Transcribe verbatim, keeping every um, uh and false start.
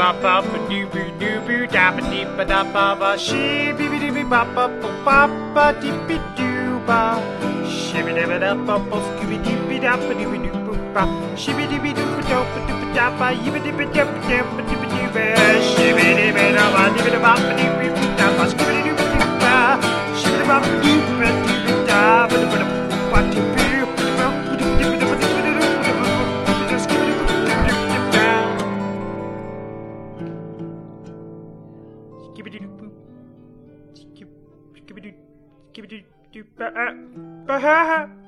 bop bop a doo boo doo boo da ba dee ba da ba ba she bee bee dee bee bop bop bop ba dee bee doo ba she bee dee ba da ba ba scooby dee bee da ba doo doo boo ba she bee dee bee doo ba doo ba doo ba da ba yee bee dee bee dee ba dee ba dee doo ba she bee dee bee da ba dee bee da ba ba dee bee bee da ba scooby dee doo ba doo ba she bee dee ba ba doo ba dee bee da ba doo ba da ba dee bee Skibidi-doo, skibidi-doo, skibidi-doo, ba-ha-ha.